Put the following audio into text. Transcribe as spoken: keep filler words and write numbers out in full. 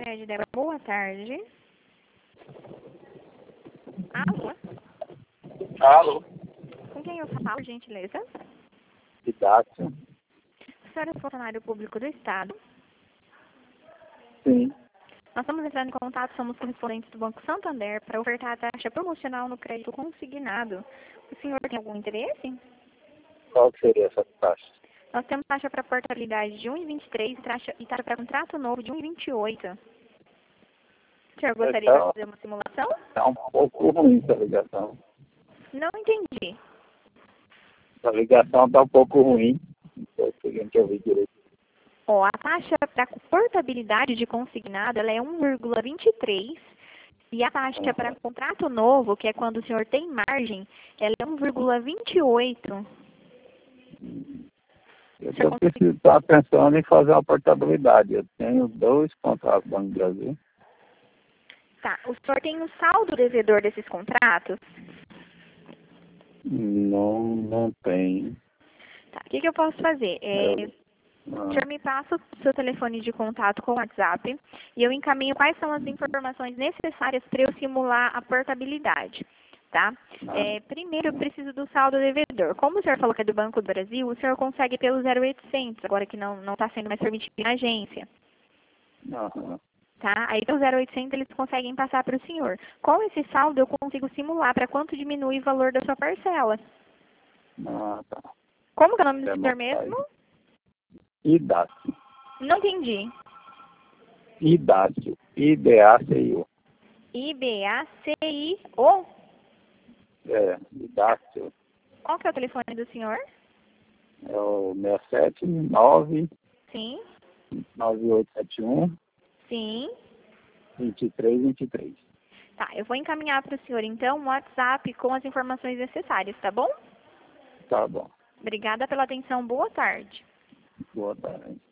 Sicredi, Débora. Boa tarde. Alô? Alô? Com quem eu falo, por gentileza? Didácio? O senhor é funcionário público do Estado. Sim. Nós estamos entrando em contato, somos correspondentes do Banco Santander para ofertar a taxa promocional no crédito consignado. O senhor tem algum interesse? Qual que seria essa taxa? Nós temos taxa para portabilidade de um vírgula vinte e três e taxa, e taxa para contrato novo de um vírgula vinte e oito. O senhor gostaria Então, de fazer uma simulação? tá um pouco ruim essa ligação. Não entendi. Essa ligação tá um pouco ruim. Não sei se alguém quer ouvir direito. Ó, a taxa para portabilidade de consignado ela é um vírgula vinte e três e a taxa para contrato novo, que é quando o senhor tem margem, ela é um vírgula vinte e oito. Eu estou preciso estar pensando em fazer uma portabilidade. Eu tenho dois contratos do Banco do Brasil. Tá, o senhor tem o saldo devedor desses contratos? Não, não tem. Tá, o que, que eu posso fazer? É, Eu, o senhor me passa o seu telefone de contato com o WhatsApp e eu encaminho quais são as informações necessárias para eu simular a portabilidade, tá? É, primeiro, eu preciso do saldo devedor. Como o senhor falou que é do Banco do Brasil, o senhor consegue pelo zero oitocentos, agora que não não está sendo mais permitido na agência, aham. tá? Aí pelo zero oitocentos eles conseguem passar para o senhor. Com esse saldo eu consigo simular para quanto diminui o valor da sua parcela. Ah, tá. Como que é o nome do É senhor meu mesmo? pai. Idácio. Não entendi. Idácio. I D A C I O. I B A C I O. É, Idácio. Qual que é o telefone do senhor? É o seis sete nove Sim, nove oito sete um sim. dois três dois três. Tá, eu vou encaminhar para o senhor, então, um WhatsApp com as informações necessárias, tá bom? Tá bom. Obrigada pela atenção. Boa tarde. Boa tarde.